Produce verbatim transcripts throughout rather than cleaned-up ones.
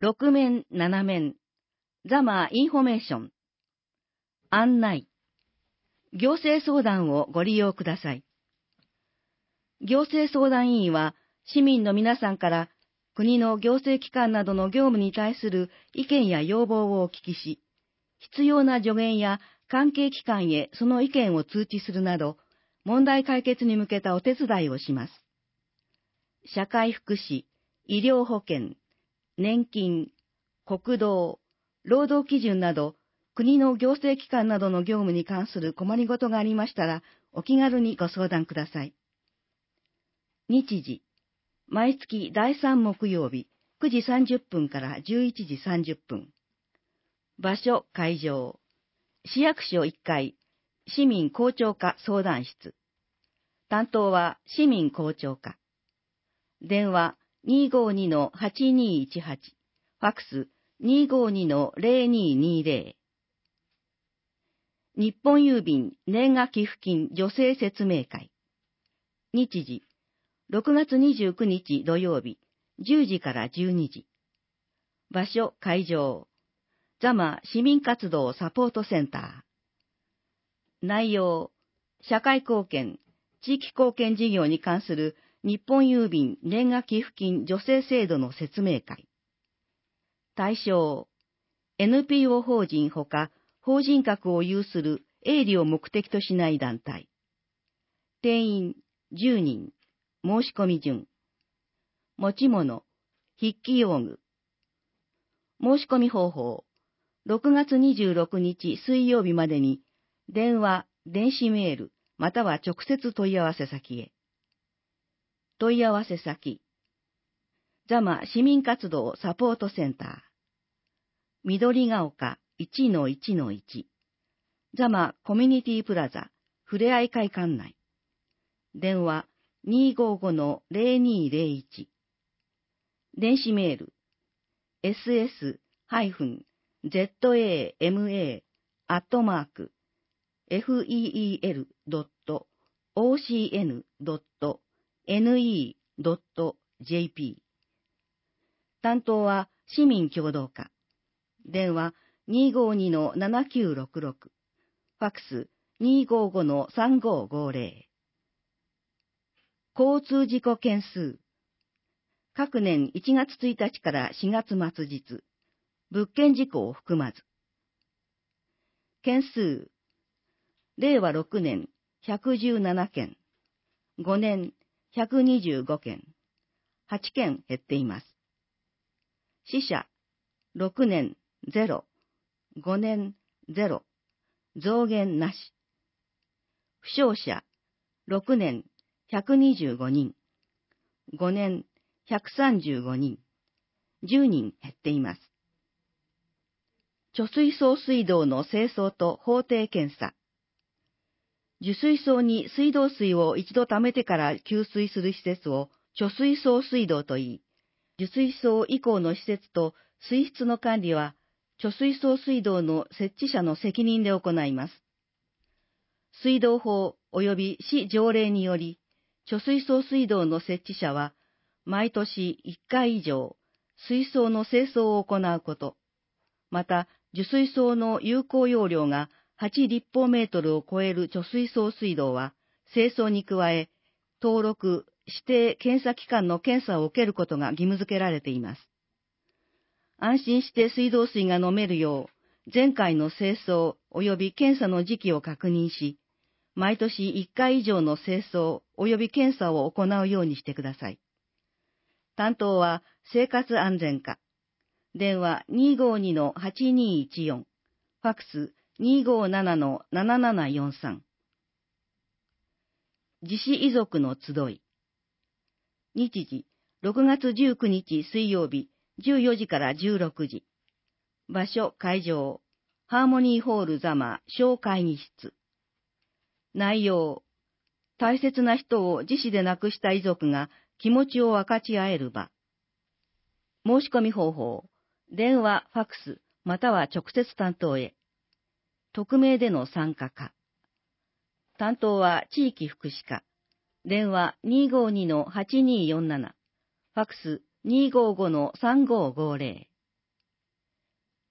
ろく面なな面、ザマインフォメーション、案内、行政相談をご利用ください。行政相談委員は、市民の皆さんから国の行政機関などの業務に対する意見や要望をお聞きし、必要な助言や関係機関へその意見を通知するなど、問題解決に向けたお手伝いをします。社会福祉、医療保険、年金、国道、労働基準など、国の行政機関などの業務に関する困りごとがありましたら、お気軽にご相談ください。日時、毎月だいさん木曜日、くじさんじゅっぷんからじゅういちじさんじゅっぷん。場所、会場、市役所いっかい、市民公聴課相談室。担当は市民公聴課。電話 にーごーにのはちにーいちはち、ファックス にーごーにのぜろにーにーぜろ。日本郵便年賀寄付金助成説明会。日時、ろくがつにじゅうくにち土曜日、じゅうじからじゅうにじ。場所、会場、ザマ市民活動サポートセンター。内容、社会貢献、地域貢献事業に関する日本郵便年賀寄付金助成制度の説明会。対象、エヌピーオー 法人ほか法人格を有する営利を目的としない団体。定員じゅうにん、申し込み順。持ち物、筆記用具。申し込み方法、ろくがつにじゅうろくにち水曜日までに電話、電子メール、または直接問い合わせ先へ。問い合わせ先、ザマ市民活動サポートセンター、緑が丘 いちのいちのいち、ザマコミュニティプラザ、ふれあい会館内。電話 にーごーごのぜろにーぜろいち。電子メール、エスエス ゼットエーエムエー アットマーク、フィーイーエル ドット オーシーエヌ ドット エヌイー ドット ジェーピー。担当は市民協働課。電話 にーごーにのななきゅうろくろく。ファックス にーごーごのさんごーごーぜろ。交通事故件数。各年いちがつついたちからしがつ末日。物件事故を含まず。件数。れいわろくねんひゃくじゅうななけん。ごねんひゃくにじゅうごけん。はちけん減っています。死者。ろくねんゼロ。ごねんゼロ。増減なし。負傷者。ろくねんひゃくにじゅうごにん。ごねんひゃくさんじゅうごにん。じゅうにん減っています。貯水槽水道の清掃と法定検査。受水槽に水道水を一度溜めてから給水する施設を貯水槽水道といい、受水槽以降の施設と水質の管理は貯水槽水道の設置者の責任で行います。水道法及び市条例により、貯水槽水道の設置者は毎年いっかい以上水槽の清掃を行うこと、また受水槽の有効容量がはち立方メートルを超える貯水槽水道は清掃に加え、登録、指定検査機関の検査を受けることが義務付けられています。安心して水道水が飲めるよう、前回の清掃及び検査の時期を確認し、毎年いっかい以上の清掃及び検査を行うようにしてください。担当は生活安全課。電話 にーごーにのはちにーいちよん。ファックス にーごーななのななななよんさん。自死遺族の集い。日時、ろくがつじゅうくにち水曜日、じゅうよじからじゅうろくじ。場所、会場、ハーモニーホールザマ小会議室。内容、大切な人を自死で亡くした遺族が気持ちを分かち合える場。申し込み方法、電話、ファックス、または直接担当へ。匿名での参加か。担当は地域福祉課。電話 にーごーにのはちにーよんなな。ファックス にーごーごのさんごーごーぜろ。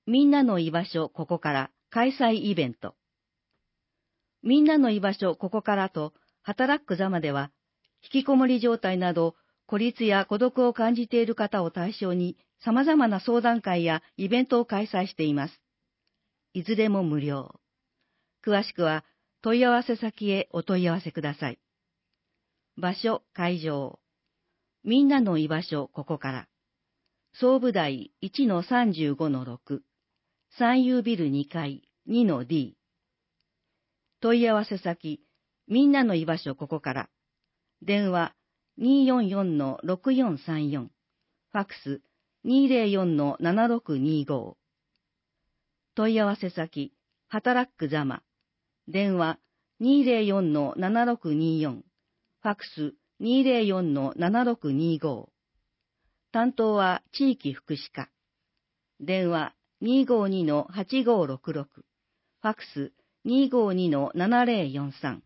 みんなの居場所ここから開催イベント。みんなの居場所ここからと働く座間では、引きこもり状態など孤立や孤独を感じている方を対象に様々な相談会やイベントを開催しています。いずれも無料。詳しくは問い合わせ先へお問い合わせください。場所、会場。みんなの居場所ここから。総武台 いちのさんじゅうごのろく、三遊ビルにかい にのディー。問い合わせ先、みんなの居場所ここから。電話 にーよんよんのろくよんさんよん。ファックス にーぜろよんのななろくにーご。問い合わせ先、働くざま。電話 にーぜろよんのななろくにーよん。ファックス にーぜろよんのななろくにーご。担当は地域福祉課。電話 にーごにのはちごろくろく。ファックス にーごにのななぜろよんさん。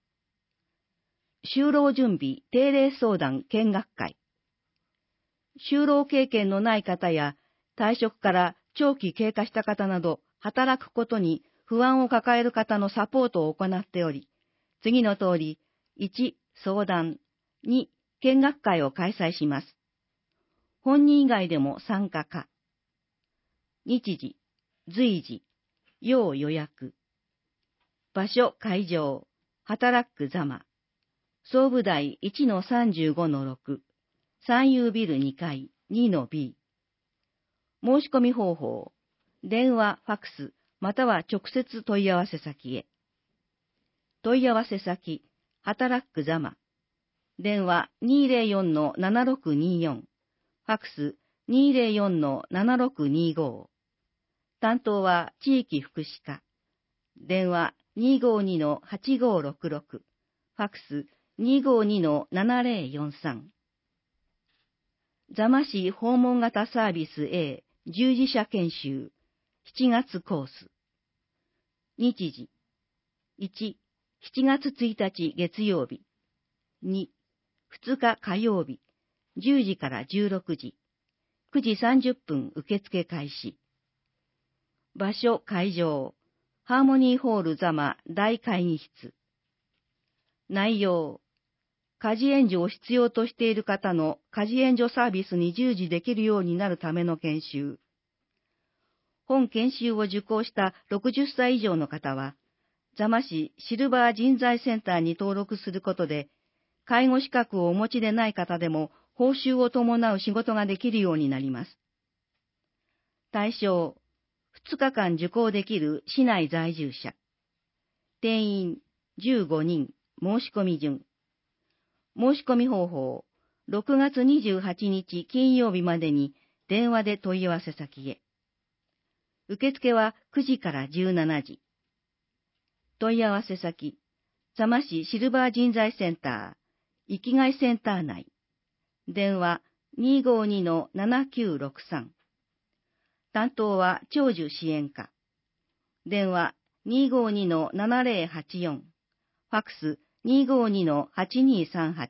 就労準備定例相談見学会。就労経験のない方や退職から長期経過した方など働くことに不安を抱える方のサポートを行っており、次の通り、いち、相談、に、見学会を開催します。本人以外でも参加可。日時、随時、要予約。場所、会場、働くざま。総武台 いちのさんじゅうごのろく、三遊ビルにかい にのビー。申し込み方法、電話、ファックス、または直接問い合わせ先へ。問い合わせ先、働くざま。電話 にーぜろよんのななろくにーよん。ファックス にーぜろよんのななろくにーご。担当は地域福祉課。電話 にーごにのはちごろくろく。ファックス にーごにのななぜろよんさん。座間市訪問型サービス A 従事者研修しちがつコース。日時いち、しちがつついたち月曜日。に、ふつか火曜日、じゅうじからじゅうろくじ。くじさんじゅっぷん受付開始。場所会場、ハーモニーホール座間大会議室。内容、家事援助を必要としている方の家事援助サービスに従事できるようになるための研修。本研修を受講したろくじゅっさい以上の方は、座間市シルバー人材センターに登録することで、介護資格をお持ちでない方でも報酬を伴う仕事ができるようになります。対象、ふつかかん受講できる市内在住者。定員じゅうごにん、申し込み順。申し込み方法、ろくがつにじゅうはちにち金曜日までに電話で問い合わせ先へ。受付はくじからじゅうしちじ。問い合わせ先、座間市シルバー人材センター、生きがいセンター内。電話 にーごにのななきゅうろくさん。担当は長寿支援課。電話 にーごにのななぜろはちよん。ファックス にーごにのはちにーさんはち。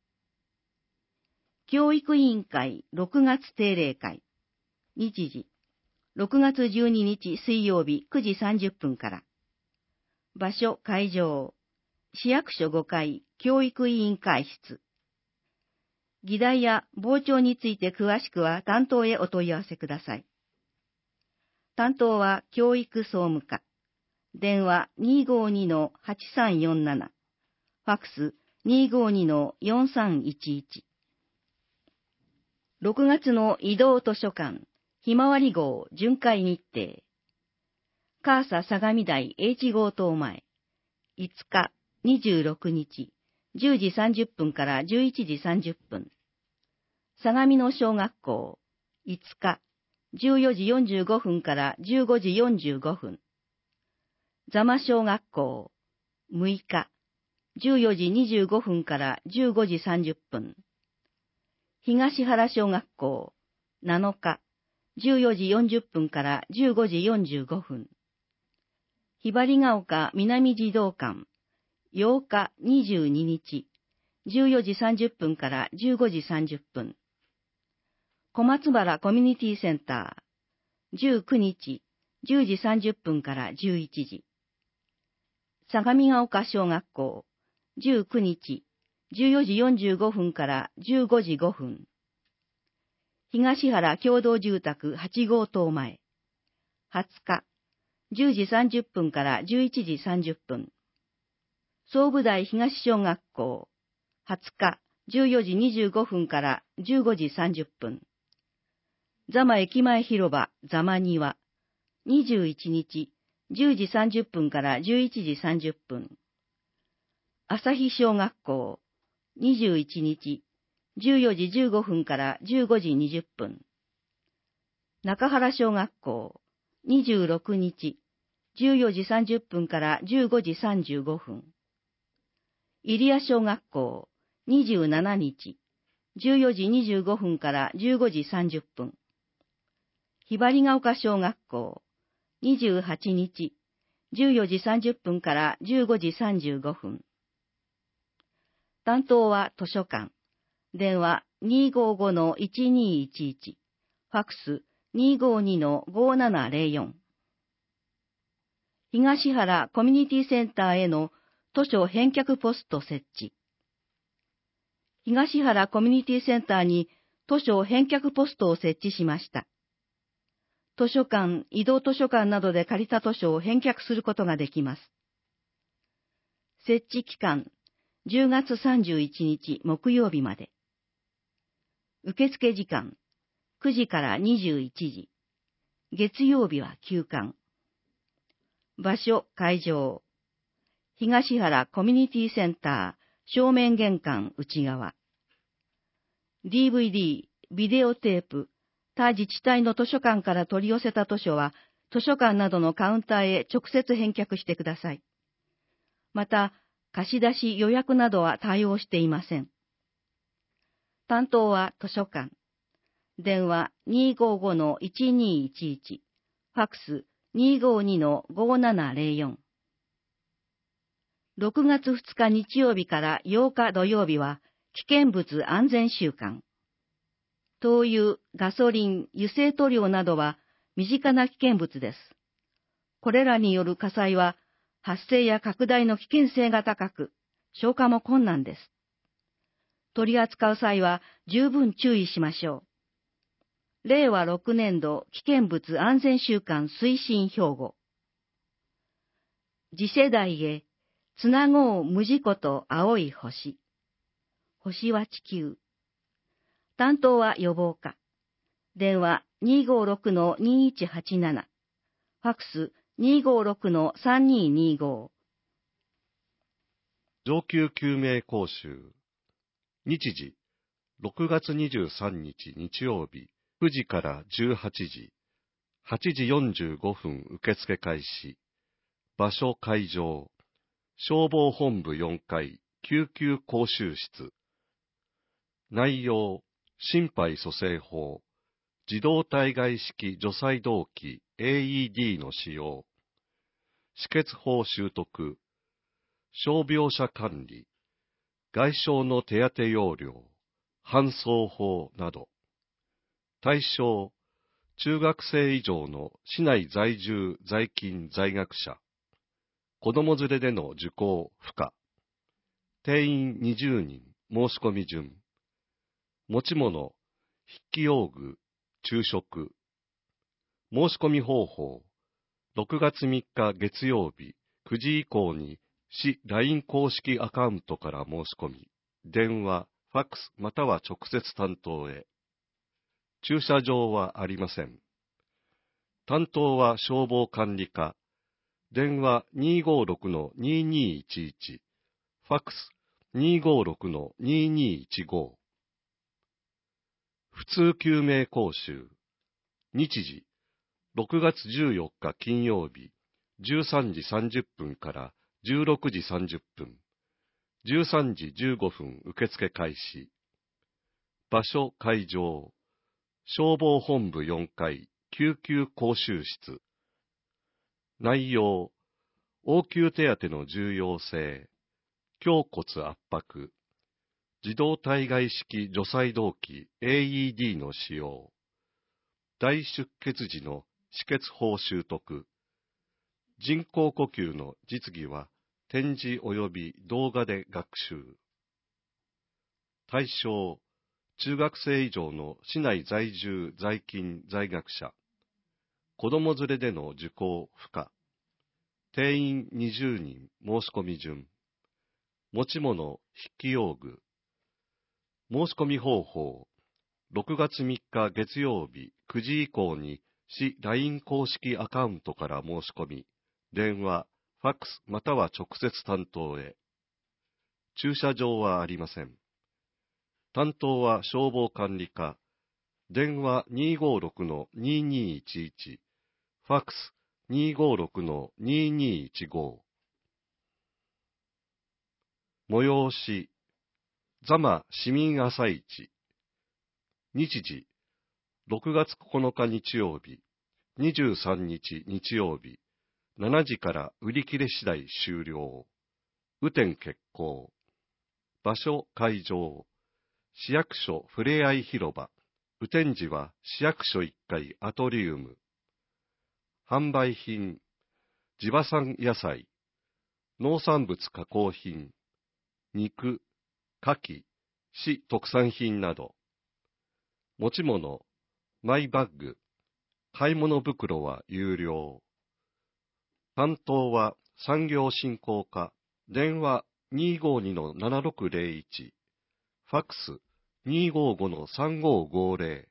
教育委員会ろくがつ定例会。日時、ろくがつじゅうににち水曜日くじさんじゅっぷんから。場所会場、市役所ごかい教育委員会室。議題や傍聴について詳しくは担当へお問い合わせください。担当は教育総務課。電話 にーごにのはちさんよんなな。ファックス にーごにのよんさんいちいち。ろくがつの移動図書館、ひまわり号巡回日程。カーサ相模台 H 号棟前。いつか、にじゅうろくにち、じゅうじさんじゅっぷんからじゅういちじさんじゅっぷん。相模野小学校、いつか、じゅうよじよんじゅうごふんからじゅうごじよんじゅうごふん。座間小学校、むいか、じゅうよじにじゅうごふんからじゅうごじさんじゅっぷん。東原小学校、なのか、じゅうよじよんじゅっぷんからじゅうごじよんじゅうごふん。ひばりが丘南児童館、ようかにじゅうににち、じゅうよじさんじゅっぷんからじゅうごじさんじゅっぷん。小松原コミュニティセンター、 じゅうくにち、じゅうじさんじゅっぷんからじゅういちじ。相模が丘小学校、じゅうくにち、じゅうよじよんじゅうごふんからじゅうごじごふん。東原共同住宅はちごうとう前、はつか、じゅうじさんじゅっぷんからじゅういちじさんじゅっぷん。総武台東小学校、はつか、じゅうよじにじゅうごふんからじゅうごじさんじゅっぷん。座間駅前広場座間庭、にじゅういちにち、じゅうじさんじゅっぷんからじゅういちじさんじゅっぷん。朝日小学校、にじゅういちにち、じゅうよじじゅうごふんからじゅうごじにじゅっぷん。中原小学校、にじゅうろくにち、じゅうよじさんじゅっぷんからじゅうごじさんじゅうごふん。入谷小学校、にじゅうしちにち、じゅうよじにじゅうごふんからじゅうごじさんじゅっぷん。ひばりが丘小学校、にじゅうはちにち、じゅうよじさんじゅっぷんからじゅうごじさんじゅうごふん。担当は図書館。電話 にーごーごのいちにーいちいち。ファックス にーごーにのごーななぜろよん。東原コミュニティセンターへの図書返却ポスト設置。東原コミュニティセンターに図書返却ポストを設置しました。図書館、移動図書館などで借りた図書を返却することができます。設置期間、じゅうがつさんじゅういちにち木曜日まで。受付時間、くじからにじゅういちじ。月曜日は休館。場所、会場。東原コミュニティセンター、正面玄関内側。ディーブイディー、ビデオテープ、他自治体の図書館から取り寄せた図書は、図書館などのカウンターへ直接返却してください。また、貸し出し予約などは対応していません。担当は図書館。電話 にーごーごのいちにーいちいち。ファックス にーごーにのごーななぜろよん。ろくがつふつか日曜日からようか土曜日は危険物安全週間。灯油、ガソリン、油性塗料などは身近な危険物です。これらによる火災は発生や拡大の危険性が高く、消火も困難です。取り扱う際は十分注意しましょう。れいわろくねんど危険物安全週間推進標語。次世代へつなごう無事故と青い星。星は地球。担当は予防課。電話 にーごーろくのにいちはちなな。ファックス にーごーろくのさんにーにーご。 上級救命講習。日時、ろくがつにじゅうさんにち日曜日、くじからじゅうはちじ、はちじよんじゅうごふん受付開始。場所会場、消防本部よんかい救急講習室。内容、心肺蘇生法、自動体外式除細動器 エーイーディー の使用、止血法習得、傷病者管理、外傷の手当要領、搬送法など。対象、中学生以上の市内在住在勤在学者。子供連れでの受講不可。定員にじゅうにん、申し込み順。持ち物、筆記用具、昼食。申し込み方法、ろくがつみっか月曜日くじ以降に市 ライン 公式アカウントから申し込み、電話、ファックスまたは直接担当へ。駐車場はありません。担当は消防管理課。電話 にーごーろくのににーいちいち。ファックス にーごーろくのににーいちご。普通救命講習。日時、ろくがつじゅうよっか金曜日、じゅうさんじさんじゅっぷんからじゅうろくじさんじゅっぷん、じゅうさんじじゅうごふん受付開始。場所会場、消防本部よんかい救急講習室。内容、応急手当の重要性、胸骨圧迫、自動体外式除細動器 エーイーディー の使用、大出血時の止血法習得。人工呼吸の実技は展示及び動画で学習。対象、中学生以上の市内在住在勤在学者。子供連れでの受講不可。定員にじゅうにん申し込み順。持ち物筆記用具。申し込み方法。ろくがつみっか月曜日くじ以降に市 ライン 公式アカウントから申し込み、電話、ファックスまたは直接担当へ。駐車場はありません。担当は消防管理課。電話 にーごーろくのにーにーいちいち。ファックス にーごーろくのにーにーいちご。催し、座間市民朝市。日時、ろくがつここのか日曜日、にじゅうさんにち日曜日、しちじから売り切れ次第終了。雨天決行。場所会場。市役所ふれあい広場。雨天時は市役所いっかいアトリウム。販売品。地場産野菜。農産物加工品。肉、牡蠣、市特産品など。持ち物、マイバッグ、買い物袋は有料。担当は産業振興課、電話 にーごーにのななろくぜろいち、ファックス にーごーごのさんごーごーぜろ。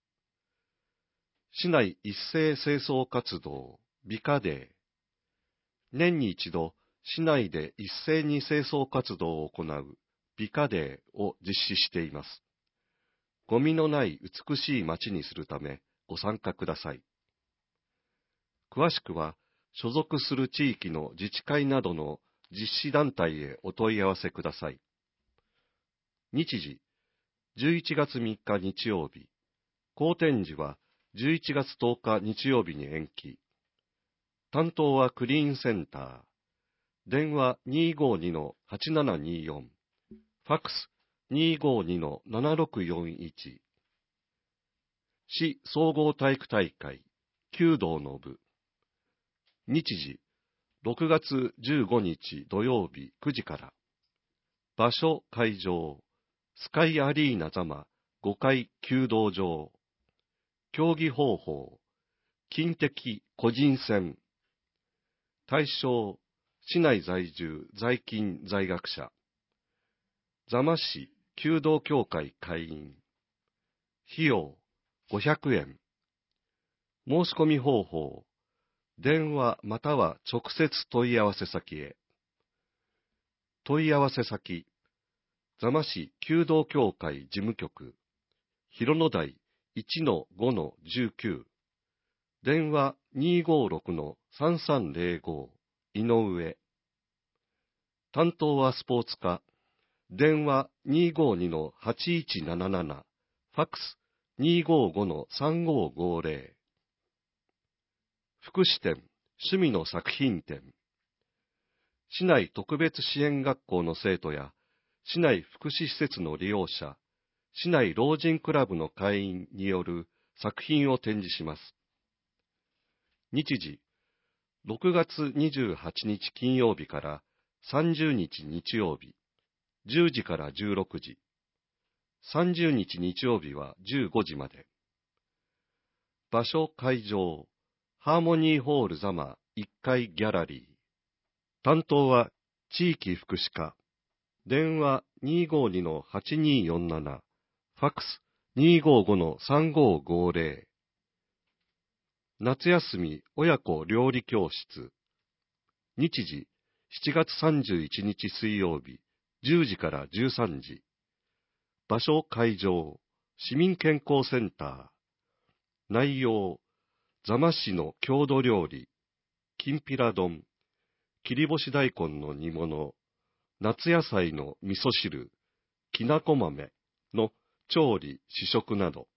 市内一斉清掃活動、美化デー。年に一度、市内で一斉に清掃活動を行う美化デーを実施しています。ゴミのない美しい街にするためご参加ください。詳しくは、所属する地域の自治会などの実施団体へお問い合わせください。日時、じゅういちがつみっか日曜日、公展時はじゅういちがつとおか日曜日に延期。担当はクリーンセンター。電話 にーごーにのはちななにーよん、ファックス にーごーにのななろくよんいち。市総合体育大会、弓道の部。日時、ろくがつじゅうごにち土曜日くじから。場所会場、スカイアリーナ座間ごかい弓道場。競技方法、近的個人戦。対象、市内在住在勤在学者。座間市弓道協会会員。費用ごひゃくえん。申し込み方法、電話または直接問い合わせ先へ。問い合わせ先、座間市弓道協会事務局、広野台 いちのごのじゅうきゅう、電話 にーごーろくのさんさんぜろご、井上。担当はスポーツ課、電話 にーごーにのはちいちなななな、ファックス にーごーごのさんごーごーぜろ。福祉展、趣味の作品展。市内特別支援学校の生徒や、市内福祉施設の利用者、市内老人クラブの会員による作品を展示します。日時、ろくがつにじゅうはちにち金曜日からさんじゅうにち日曜日、じゅうじからじゅうろくじ、さんじゅうにち日曜日はじゅうごじまで。場所会場、ハーモニーホール座間いっかいギャラリー。担当は地域福祉課。電話 にーごーにのはちにーよんなな、ファックス にーごーごのさんごーごーぜろ。夏休み親子料理教室。日時、しちがつさんじゅういちにち水曜日、じゅうじからじゅうさんじ。場所会場、市民健康センター。内容、座間市の郷土料理、きんぴら丼、切り干し大根の煮物、夏野菜の味噌汁、きなこ豆の調理、試食など。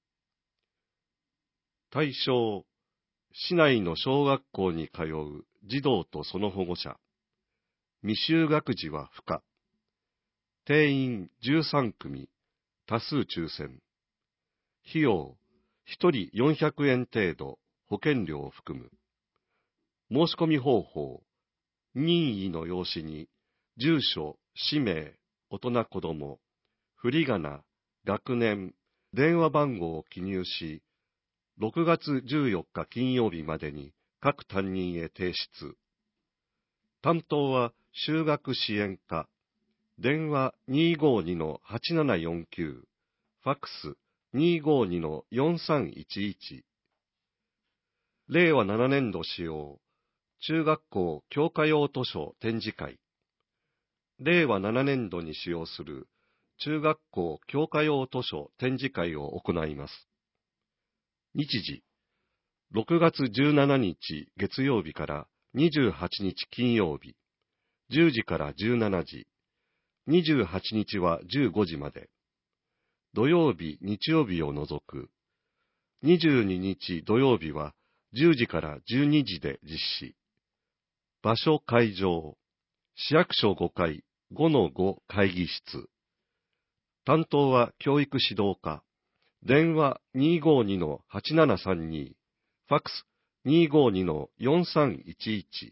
対象、市内の小学校に通う児童とその保護者。未就学児は不可。定員じゅうさんくみ、多数抽選。費用、ひとりよんひゃくえん程度、 保険料を含む。申し込み方法、任意の用紙に、住所、氏名、大人子供、振り仮名、学年、電話番号を記入し、ろくがつじゅうよっか金曜日までに各担任へ提出。担当は就学支援課、電話 にーごーにのはちななよんきゅう、ファックス にーごーにのよんさんいちいち。れいわななねんど使用、中学校教科用図書展示会。れいわななねんどに使用する中学校教科用図書展示会を行います。日時、ろくがつじゅうしちにち月曜日からにじゅうはちにち金曜日、じゅうじからじゅうしちじ、にじゅうはちにちはじゅうごじまで、土曜日、日曜日を除く、にじゅうににち土曜日はじゅうじからじゅうにじで実施。場所会場、市役所ごかい ごのご 会議室。担当は教育指導課、電話 にーごーにのはちななさんに、ファックス にーごーにのよんさんいちいち。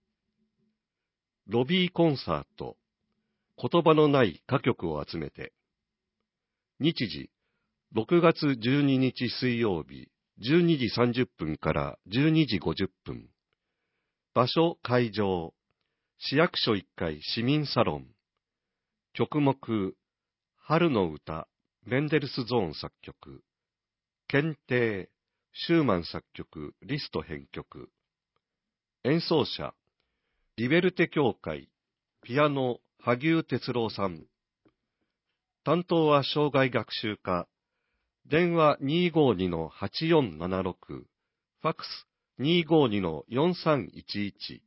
ロビーコンサート、言葉のない歌曲を集めて。日時、ろくがつじゅうににち水曜日、じゅうにじさんじゅっぷんからじゅうにじごじゅっぷん。場所会場、市役所いっかい市民サロン。曲目、春の歌、メンデルスゾーン作曲。検定、シューマン作曲、リスト編曲。演奏者、リベルテ教会、ピアノ、萩生哲郎さん。担当は生涯学習課、電話 にーごーにのはちよんななろく、ファックス にーごーにのよんさんいちいち。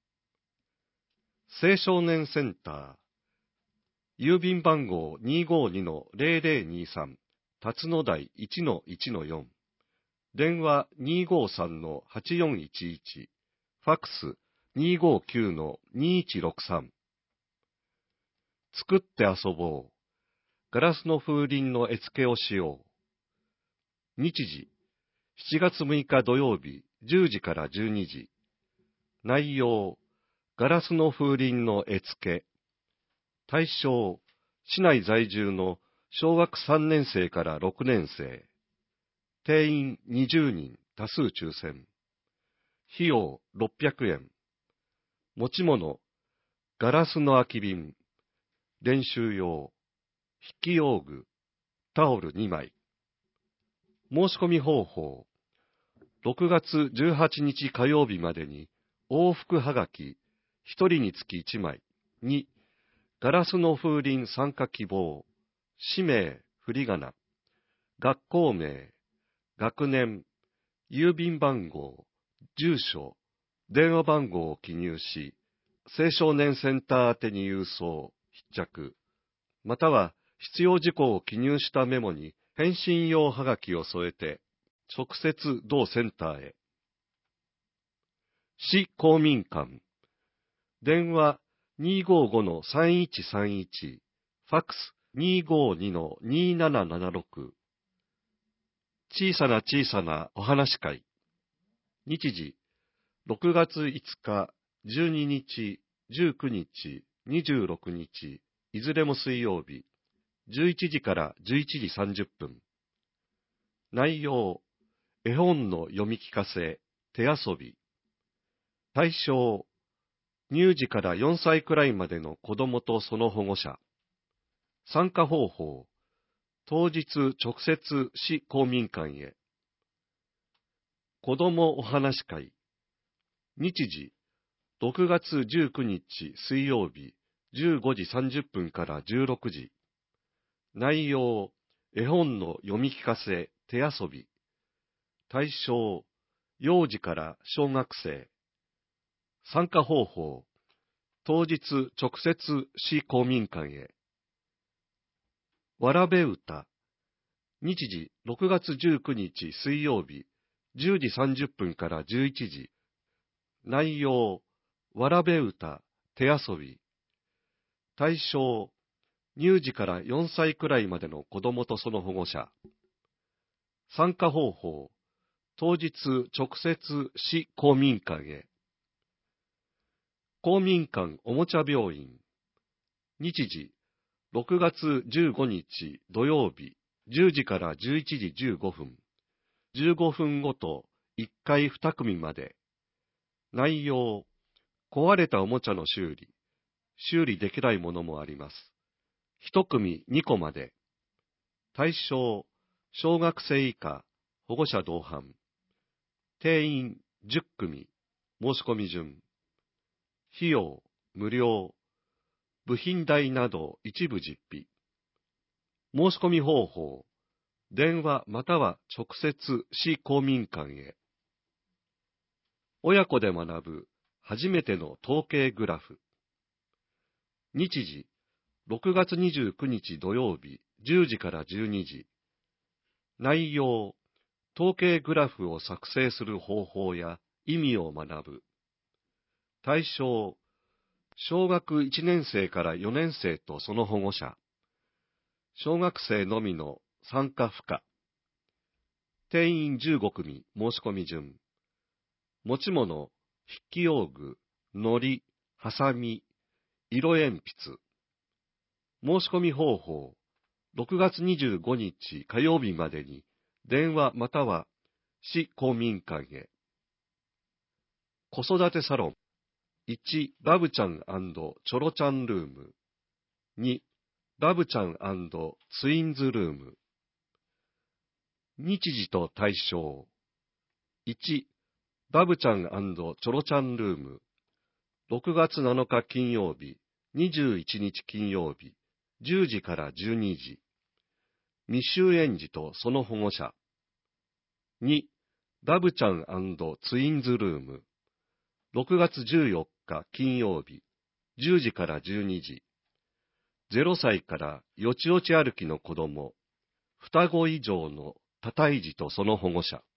青少年センター、郵便番号 にーごーにのぜろぜろにさん、辰野台 いちのいちのよん、電話 にーごーさんのはちよんいちいち、ファックス にーごーきゅうのにいちろくさん。作って遊ぼう。ガラスの風鈴の絵付けをしよう。日時、しちがつむいか土曜日、じゅうじからじゅうにじ。内容、ガラスの風鈴の絵付け。対象、市内在住の小学さんねんせいからろくねんせい。定員にじゅうにん、多数抽選。費用ろっぴゃくえん。持ち物、ガラスの空き瓶、練習用、筆記用具、タオルにまい。申し込み方法、ろくがつじゅうはちにち火曜日までに往復はがきひとりにつきいちまいに、ガラスの風鈴参加希望、氏名、振り仮名、学校名、学年、郵便番号、住所、電話番号を記入し、青少年センター宛てに郵送、必着、または必要事項を記入したメモに返信用はがきを添えて、直接同センターへ。市公民館、電話 にーごーごのさんいちさんいち、ファックス にーごーにのにーななななろく。小さな小さなお話会。日時、ろくがついつか、じゅうににち、じゅうくにち、にじゅうろくにち、いずれも水曜日、じゅういちじからじゅういちじさんじゅっぷん。内容、絵本の読み聞かせ、手遊び。対象、乳児からよんさいくらいまでの子供とその保護者。参加方法、当日直接市公民館へ。子どもお話会。日時、ろくがつじゅうくにち水曜日、じゅうごじさんじゅっぷんからじゅうろくじ。内容、絵本の読み聞かせ、手遊び。対象、幼児から小学生。参加方法、当日直接市公民館へ。わらべ歌。日時、ろくがつじゅうくにち水曜日、じゅうじさんじゅっぷんからじゅういちじ。内容、わらべ歌、手遊び。対象、乳児からよんさいくらいまでの子供とその保護者。参加方法、 当日直接市公民館へ。公民館おもちゃ病院。日時、ろくがつじゅうごにち土曜日、じゅうじからじゅういちじじゅうごふん。じゅうごふんごといっかいに組まで。内容、壊れたおもちゃの修理。修理できないものもあります。いち組にこまで。対象、小学生以下、保護者同伴。定員じゅっ組、申し込み順。費用、無料。部品代など一部実費。申し込み方法、電話または直接市公民館へ。親子で学ぶ初めての統計グラフ。日時、ろくがつにじゅうくにち土曜日、じゅうじからじゅうにじ。内容、統計グラフを作成する方法や意味を学ぶ。対象、小学いちねん生からよねん生とその保護者。小学生のみの参加不可。定員じゅうご組、申し込み順。持ち物、筆記用具、糊、ハサミ、色鉛筆。申し込み方法、ろくがつにじゅうごにち火曜日までに電話または市公民館へ。子育てサロン。いち. バブちゃん&チョロちゃんルーム。に. バブちゃん&ツインズルーム。日時と対象。いち. バブちゃん&チョロちゃんルーム。ろくがつなのか金曜日、にじゅういちにち金曜日、じゅうじからじゅうにじ。未就園児とその保護者。に. バブちゃん&ツインズルーム。ろくがつじゅうよっか金曜日、じゅうじからじゅうにじ。ぜろさいからよちよち歩きの子供、双子以上の多胎児とその保護者。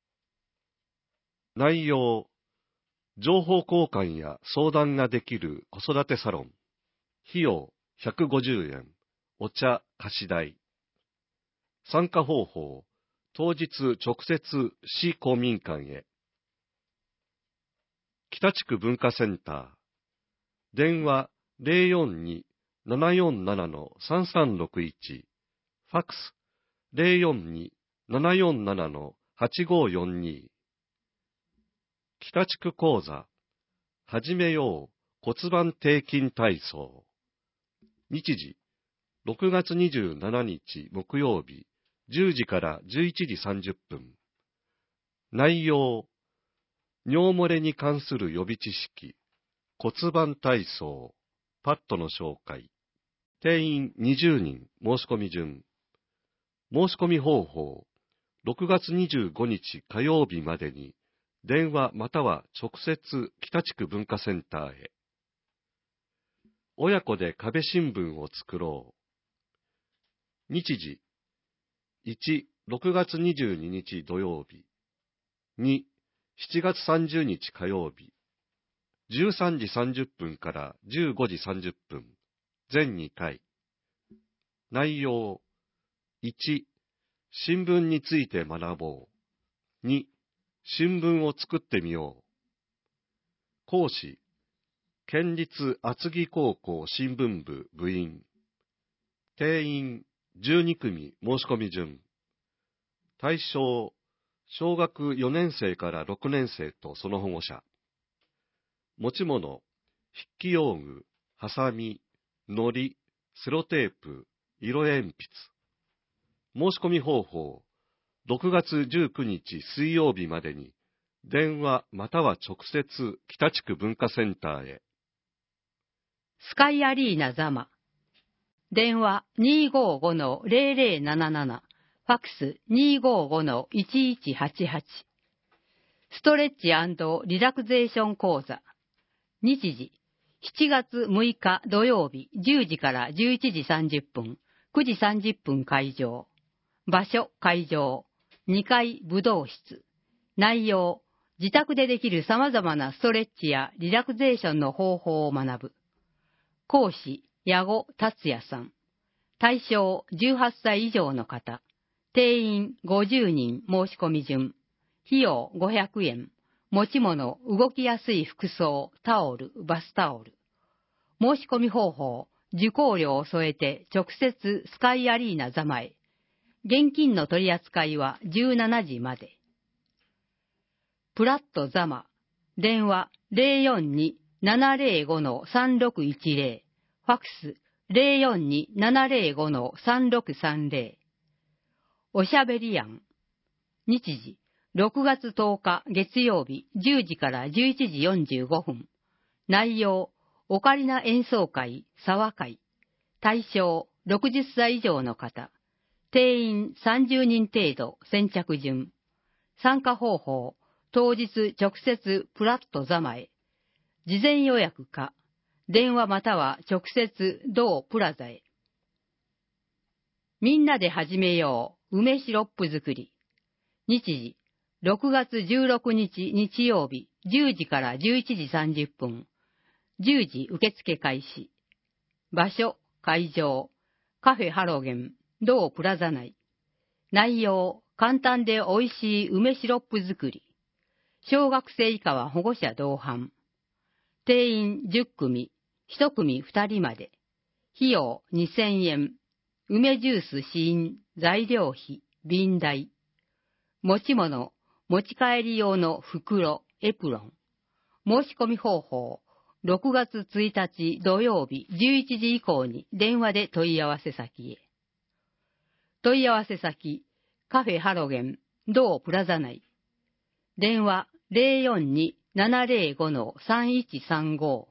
内容、情報交換や相談ができる子育てサロン。費用ひゃくごじゅうえん、お茶貸し代。参加方法、当日直接市公民館へ。北地区文化センター。電話 ゼロよんに ななよんなな さんさんろくいち。ファックス ゼロよんに ななよんなな はちごよんに。北地区講座。始めよう骨盤底筋体操。日時、ろくがつにじゅうしちにち木曜日、じゅうじからじゅういちじさんじゅっぷん。内容、尿漏れに関する予備知識、骨盤体操、パッドの紹介。定員にじゅうにん、申し込み順。申し込み方法、ろくがつにじゅうごにち火曜日までに、電話または直接北地区文化センターへ。親子で壁新聞を作ろう。日時、いち. ろくがつにじゅうににち土曜日。に. しちがつさんじゅうにち火曜日。じゅうさんじさんじゅっぷんからじゅうごじさんじゅっぷん。全にかい。内容。いち. 新聞について学ぼう。に. 新聞を作ってみよう。講師。県立厚木高校新聞部部員。定員じゅうに組申し込み順。対象、小学よねん生からろくねん生とその保護者。持ち物、筆記用具、ハサミ、糊、セロテープ、色鉛筆。申し込み方法、ろくがつじゅうくにち水曜日までに、電話または直接北地区文化センターへ。 スカイアリーナザマ。電話 にーごーごのゼロゼロなななな。ファックス にーごーごのいちいちはちはち。ストレッチ&リラクゼーション講座。日時、しちがつむいか土曜日じゅうじからじゅういちじさんじゅっぷん、くじさんじゅっぷん会場。場所会場、にかい武道室。内容、自宅でできる様々なストレッチやリラクゼーションの方法を学ぶ。講師、矢後達也さん。対象じゅうはっさい以上の方。定員ごじゅうにん申し込み順。 費用ごひゃくえん、持ち物、動きやすい服装、タオル、バスタオル。申し込み方法、受講料を添えて直接スカイアリーナ座間へ。現金の取り扱いはじゅうしちじまで。プラット座間、電話 ゼロよんに ななゼロご さんろくいちゼロ、ファックス ゼロよんに ななゼロご さんろくさんゼロ。おしゃべり案。日時、ろくがつとおか月曜日じゅうじからじゅういちじよんじゅうごふん。内容、オカリナ演奏会、沢会。対象、ろくじゅっさい以上の方。定員さんじゅうにん程度、先着順。参加方法、当日直接プラット座間へ。事前予約か、電話または直接同プラザへ。みんなで始めよう、梅シロップ作り。日時、ろくがつじゅうろくにち日曜日じゅうじからじゅういちじさんじゅっぷん。じゅうじ受付開始。場所、会場、カフェハロゲン、同プラザ内。内容、簡単で美味しい梅シロップ作り。小学生以下は保護者同伴。定員じゅっくみ、いち組ふたりまで。費用にせんえん。梅ジュース試飲、材料費、瓶代。持ち物、持ち帰り用の袋、エプロン。申し込み方法、ろくがつついたち土曜日じゅういちじ以降に電話で問い合わせ先へ。問い合わせ先、カフェハロゲン、同プラザ内。電話ゼロよんに ななゼロご さんいちさんご。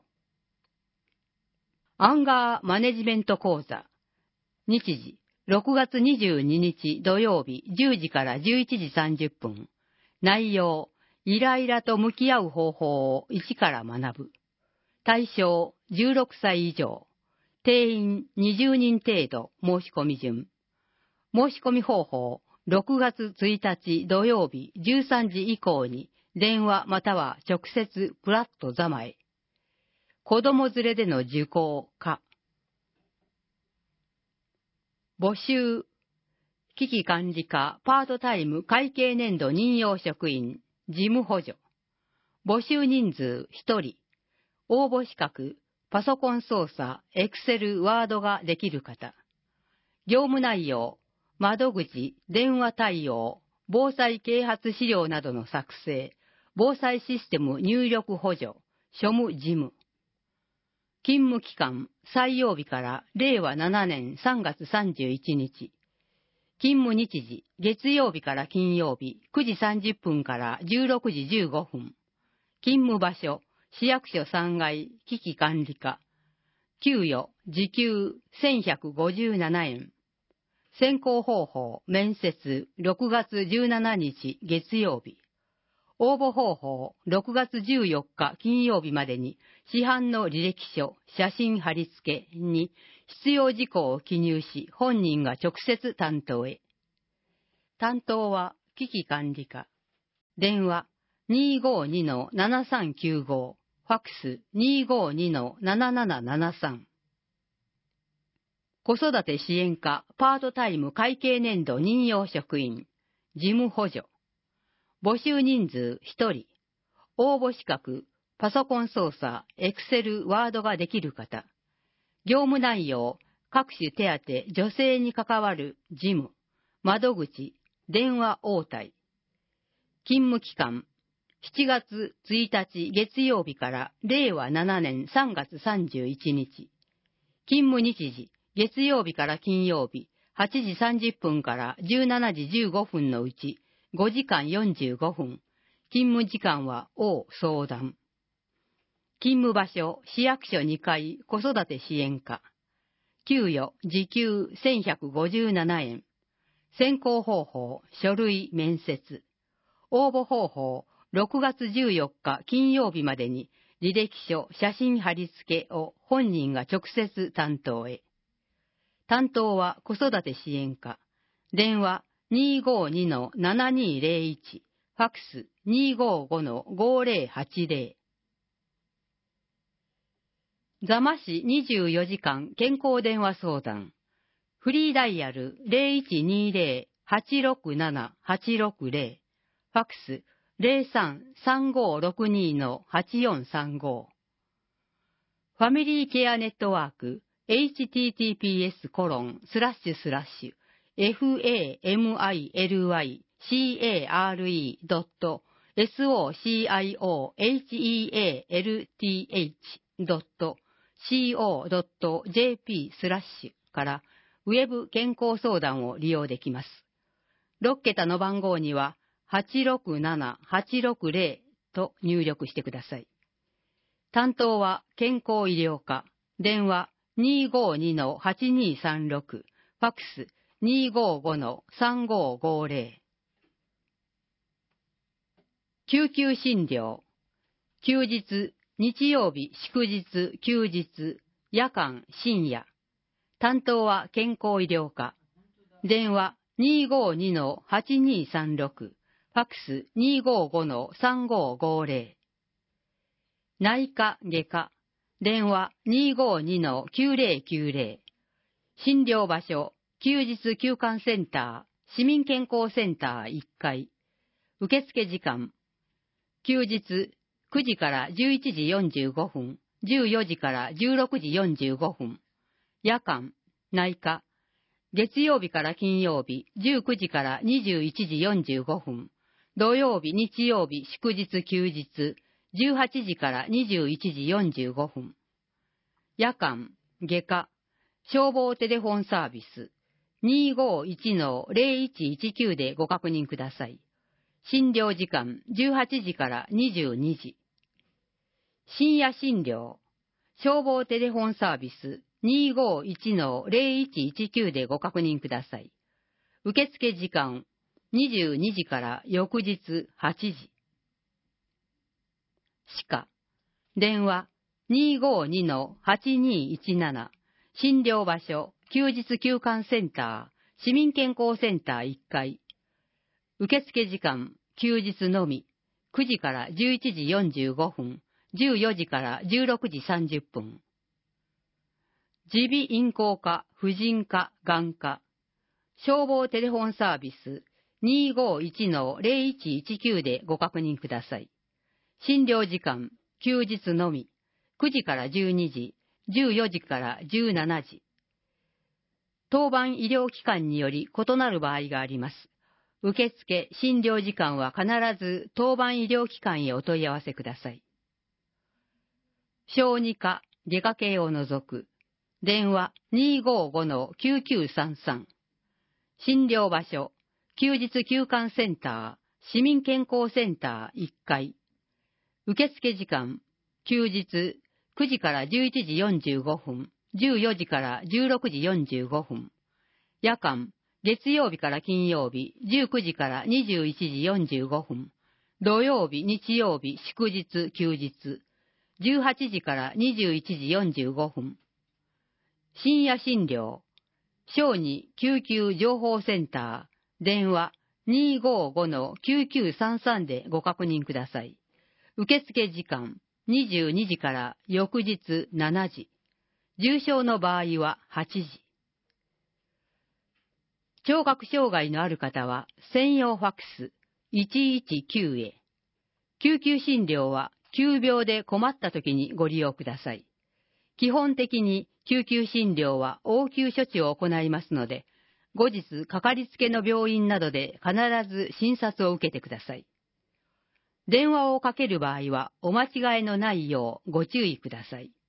アンガーマネジメント講座。日時、ろくがつにじゅうににち土曜日じゅうじからじゅういちじさんじゅっぷん。内容、イライラと向き合う方法を一から学ぶ。対象、じゅうろくさい以上。定員にじゅうにん程度、申し込み順。申し込み方法、ろくがつついたち土曜日じゅうさんじ以降に電話または直接プラット座間へ。子供連れでの受講か。募集。危機管理課パートタイム会計年度任用職員、事務補助。募集人数ひとり。応募資格、パソコン操作、エクセル、ワードができる方。業務内容、窓口、電話対応、防災啓発資料などの作成、防災システム入力補助、庶務事務。勤務期間、採用日かられいわななねんさんがつさんじゅういちにち。勤務日時、月曜日から金曜日くじさんじゅっぷんからじゅうろくじじゅうごふん。勤務場所、市役所さんがい危機管理課。給与、時給せんひゃくごじゅうななえん。選考方法、面接、ろくがつじゅうしちにち月曜日。応募方法、ろくがつじゅうよっか金曜日までに、市販の履歴書、写真貼り付けに必要事項を記入し、本人が直接担当へ。担当は、危機管理課。電話、にーごーに ななさんきゅうご、ファックス にーごーに ななななななさん。子育て支援課パートタイム会計年度任用職員、事務補助。募集人数ひとり。応募資格、パソコン操作、エクセル、ワードができる方。業務内容、各種手当、助成に関わる事務、窓口、電話応対。勤務期間、しちがつついたち月曜日かられいわななねんさんがつさんじゅういちにち。勤務日時、月曜日から金曜日、はちじさんじゅっぷんからじゅうしちじじゅうごふんのうち、ごじかんよんじゅうごふん。勤務時間は O 相談。勤務場所、市役所にかい子育て支援課。給与、時給せんひゃくごじゅうななえん。選考方法、書類、面接。応募方法、ろくがつじゅうよっか金曜日までに履歴書、写真貼り付けを本人が直接担当へ。担当は子育て支援課。電話 にーごーに ななにーぜろいち、ファックス にーごーご ごぜろはちぜろ。座間市にじゅうよじかん健康電話相談。フリーダイヤル ゼロいちにーぜろ はちろくなな はちろくぜろ。 ファックス ゼロさん さんごろくに はちよんさんご。ファミリーケアネットワーク エイチティーティーピーエスコロンスラッシュスラッシュ エフエーエムアイエルワイシーエーアールイードットエスオーシーアイオーエイチイーエーエルティーエイチドットシーオードットジェーピースラッシュからウェブ健康相談を利用できます。ろっけたの番号にははちろくななはちろくゼロと入力してください。担当は健康医療課、電話 にーごーにのはちにーさんろく、ファックス にーごーごのさんごーごーゼロ。救急診療、休日、日曜日、祝日、休日、夜間、深夜。担当は健康医療課。電話 にーごーにのはちにーさんろく、ファックス にーごーごのさんごーごーゼロ。内科、外科。電話 にーごーにのきゅうゼロきゅうゼロ。診療場所、休日休館センター、市民健康センターいっかい。受付時間。休日くじからじゅういちじよんじゅうごふん、じゅうよじからじゅうろくじよんじゅうごふん。夜間、内科。月曜日から金曜日、じゅうくじからにじゅういちじよんじゅうごふん。土曜日、日曜日、祝日、休日、じゅうはちじからにじゅういちじよんじゅうごふん。夜間、外科。消防テレフォンサービス。にーごーいちのゼロいちいちきゅうでご確認ください。診療時間じゅうはちじからにじゅうにじ。深夜診療。消防テレフォンサービス にーごーいちのゼロいちいちきゅうでご確認ください。受付時間にじゅうにじから翌日はちじ。歯科。電話 にーごーにのはちにーいちなな。診療場所、休日休館センター、市民健康センターいっかい。受付時間、休日のみ、くじからじゅういちじよんじゅうごふん、じゅうよじからじゅうろくじさんじゅっぷん。耳鼻咽喉科、婦人科、眼科。消防テレフォンサービス にーごーいちのゼロいちいちきゅうでご確認ください。診療時間、休日のみ、くじからじゅうにじ、じゅうよじからじゅうしちじ。当番医療機関により異なる場合があります。受付、診療時間は必ず当番医療機関へお問い合わせください。小児科、外科系を除く。電話 にーごーごのきゅうきゅうさんさん。診療場所、休日休館センター、市民健康センターいっかい。受付時間、休日くじからじゅういちじよんじゅうごふん、じゅうよじからじゅうろくじよんじゅうごふん。夜間、月曜日から金曜日、じゅうくじからにじゅういちじよんじゅうごふん。土曜日、日曜日、祝日、休日。じゅうはちじからにじゅういちじよんじゅうごふん。深夜診療。小児救急情報センター。電話 にーごーごのきゅうきゅうさんさん でご確認ください。受付時間にじゅうにじから翌日しちじ。重症の場合ははちじ。聴覚障害のある方は専用ファックスいちいちきゅうへ。救急診療は急病で困った時にご利用ください。基本的に救急診療は応急処置を行いますので、後日かかりつけの病院などで必ず診察を受けてください。電話をかける場合はお間違いのないようご注意ください。